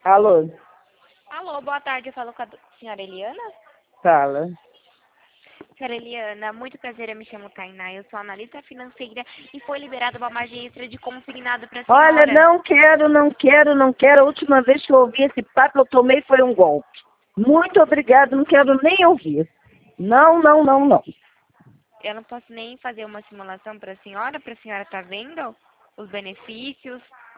Alô? Alô, boa tarde. Eu falo com a senhora Eliana? Fala. Senhora Eliana, muito prazer. Eu me chamo Tainá. Eu sou analista financeira e foi liberada uma margem extra de consignado para a Olha, senhora. não quero. A última vez que eu ouvi esse papo, eu tomei foi um golpe. Muito obrigado, não quero nem ouvir. Não. Eu não posso nem fazer uma simulação para a senhora estar vendo os benefícios.